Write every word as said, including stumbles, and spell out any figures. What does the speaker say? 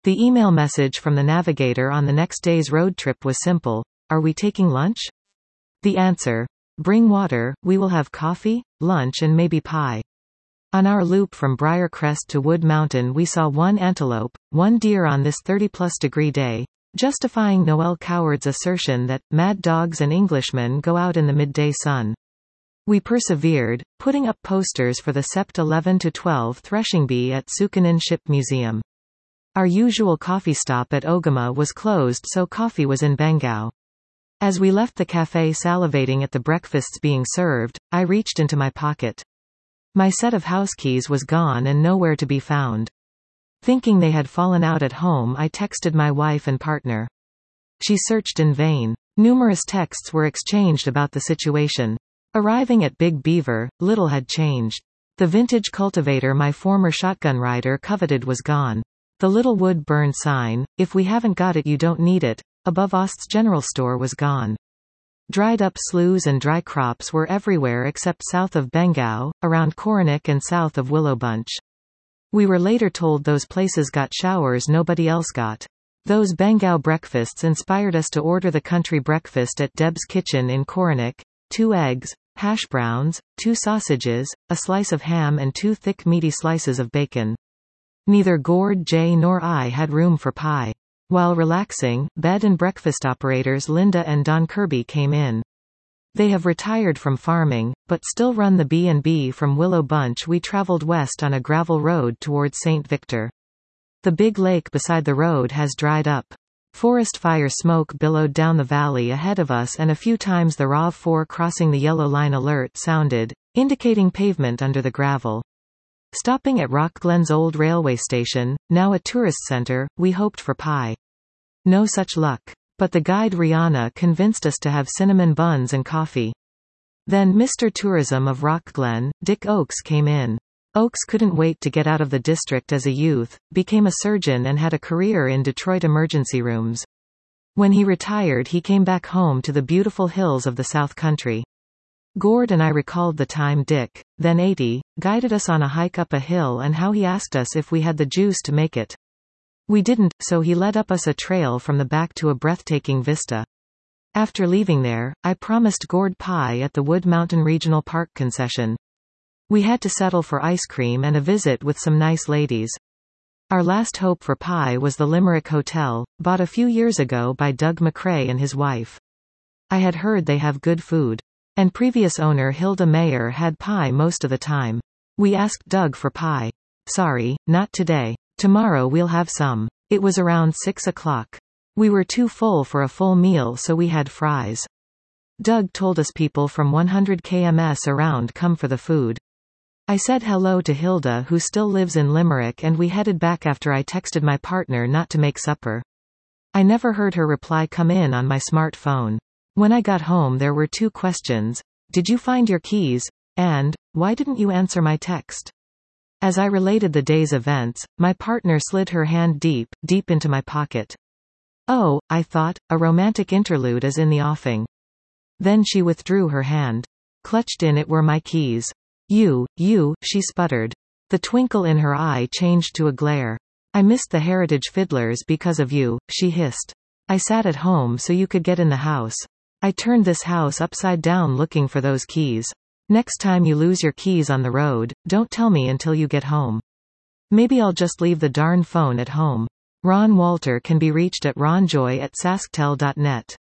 The email message from the navigator on the next day's road trip was simple: "Are we taking lunch?" The answer: "Bring water, we will have coffee, lunch and maybe pie." On our loop from Briar Crest to Wood Mountain we saw one antelope, one deer on this thirty plus degree day, justifying Noel Coward's assertion that mad dogs and Englishmen go out in the midday sun. We persevered, putting up posters for the Sept eleven to twelve threshing bee at Sukanin Ship Museum. Our usual coffee stop at Ogama was closed, so coffee was in Bengao. As we left the cafe salivating at the breakfasts being served, I reached into my pocket. My set of house keys was gone and nowhere to be found. Thinking they had fallen out at home, I texted my wife and partner. She searched in vain. Numerous texts were exchanged about the situation. Arriving at Big Beaver, little had changed. The vintage cultivator my former shotgun rider coveted was gone. The little wood burn sign, "If we haven't got it you don't need it," above Ost's general store was gone. Dried up sloughs and dry crops were everywhere except south of Bengao, around Coronik and south of Willowbunch. We were later told those places got showers nobody else got. Those Bengao breakfasts inspired us to order the country breakfast at Deb's Kitchen in Coronik: two eggs, hash browns, two sausages, a slice of ham and two thick meaty slices of bacon. Neither Gord, Jay nor I had room for pie. While relaxing, bed and breakfast operators Linda and Don Kirby came in. They have retired from farming, but still run the B and B from Willow Bunch. We traveled west on a gravel road towards Saint Victor. The big lake beside the road has dried up. Forest fire smoke billowed down the valley ahead of us, and a few times the R A V four crossing the yellow line alert sounded, indicating pavement under the gravel. Stopping at Rock Glen's old railway station, now a tourist center, we hoped for pie. No such luck. But the guide Rihanna convinced us to have cinnamon buns and coffee. Then Mister Tourism of Rock Glen, Dick Oakes, came in. Oakes couldn't wait to get out of the district as a youth, became a surgeon and had a career in Detroit emergency rooms. When he retired he came back home to the beautiful hills of the South Country. Gord and I recalled the time Dick, then eighty, guided us on a hike up a hill and how he asked us if we had the juice to make it. We didn't, so he led up us a trail from the back to a breathtaking vista. After leaving there, I promised Gord pie at the Wood Mountain Regional Park concession. We had to settle for ice cream and a visit with some nice ladies. Our last hope for pie was the Limerick Hotel, bought a few years ago by Doug McCrae and his wife. I had heard they have good food. And previous owner Hilda Mayer had pie most of the time. We asked Doug for pie. "Sorry, not today. Tomorrow we'll have some." It was around six o'clock. We were too full for a full meal, so we had fries. Doug told us people from one hundred kilometers around come for the food. I said hello to Hilda, who still lives in Limerick, and we headed back after I texted my partner not to make supper. I never heard her reply come in on my smartphone. When I got home there were two questions: "Did you find your keys?" and "Why didn't you answer my text?" As I related the day's events, my partner slid her hand deep, deep into my pocket. "Oh," I thought, "a romantic interlude is in the offing." Then she withdrew her hand. Clutched in it were my keys. You, you, she sputtered. The twinkle in her eye changed to a glare. "I missed the Heritage Fiddlers because of you," she hissed. "I sat at home so you could get in the house. I turned this house upside down looking for those keys. Next time you lose your keys on the road, don't tell me until you get home. Maybe I'll just leave the darn phone at home." Ron Walter can be reached at ronjoy at sasktel dot net.